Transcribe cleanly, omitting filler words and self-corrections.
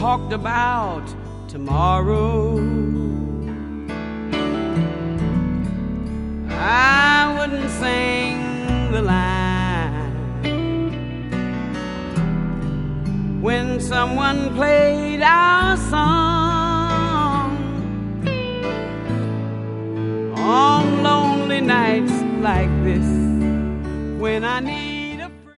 talked about tomorrow, I wouldn't sing the line when someone played our song on lonely nights like this, when I need